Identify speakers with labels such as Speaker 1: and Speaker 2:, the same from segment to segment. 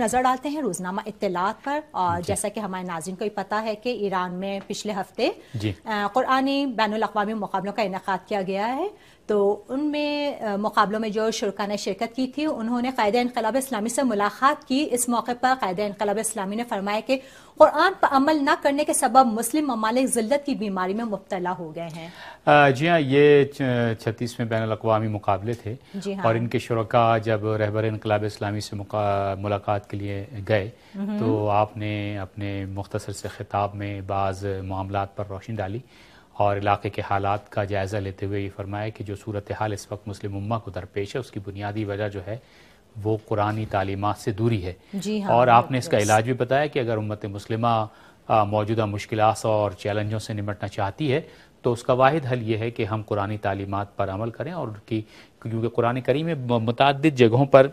Speaker 1: نظر ڈالتے ہیں روزنامہ اطلاعات پر، اور جیسا کہ ہمارے ناظرین کو پتہ ہے کہ ایران میں پچھلے ہفتے قرآنی بین الاقوامی مقابلوں کا انعقاد کیا گیا ہے، تو ان میں مقابلوں میں جو شرکاء نے شرکت کی تھی انہوں نے قائد انقلاب اسلامی سے ملاقات کی۔ اس موقع پر قائد انقلاب اسلامی نے فرمایا کہ قرآن پر عمل نہ کرنے کے سبب مسلم ممالک ذلت کی بیماری میں مبتلا ہو گئے ہیں۔
Speaker 2: جی ہاں، یہ 36ویں بین الاقوامی مقابلے تھے، اور ان کے شرکاء جب رہبر انقلاب اسلامی سے ملاقات کے لیے گئے تو آپ نے اپنے مختصر سے خطاب میں بعض معاملات پر روشنی ڈالی اور علاقے کے حالات کا جائزہ لیتے ہوئے یہ فرمایا کہ جو صورتحال اس وقت مسلم امہ کو درپیش ہے اس کی بنیادی وجہ جو ہے وہ قرآنی تعلیمات سے دوری ہے، اور آپ نے اس کا علاج بھی بتایا کہ اگر امت مسلمہ موجودہ مشکلات اور چیلنجوں سے نمٹنا چاہتی ہے تو اس کا واحد حل یہ ہے کہ ہم قرآنی تعلیمات پر عمل کریں، اور کیونکہ قرآن کریم میں متعدد جگہوں پر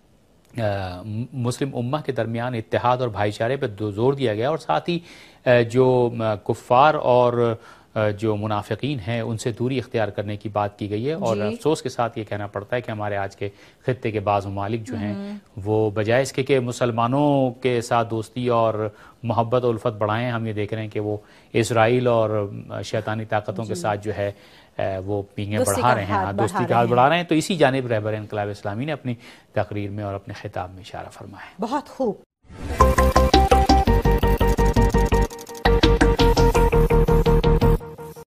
Speaker 2: مسلم امہ کے درمیان اتحاد اور بھائی چارے پر زور دیا گیا، اور ساتھ ہی جو کفار اور جو منافقین ہیں ان سے دوری اختیار کرنے کی بات کی گئی ہے۔ اور افسوس کے ساتھ یہ کہنا پڑتا ہے کہ ہمارے آج کے خطے کے بعض ممالک جو ہیں وہ بجائے اس کے کہ مسلمانوں کے ساتھ دوستی اور محبت و الفت بڑھائیں، ہم یہ دیکھ رہے ہیں کہ وہ اسرائیل اور شیطانی طاقتوں کے ساتھ جو ہے وہ پینگیں بڑھا رہے ہیں، دوستی کا ہاتھ بڑھا رہے ہیں۔ تو اسی جانب رہبر انقلاب اسلامی نے اپنی تقریر میں اور اپنے خطاب میں اشارہ فرمایا ہے۔
Speaker 1: بہت خوب۔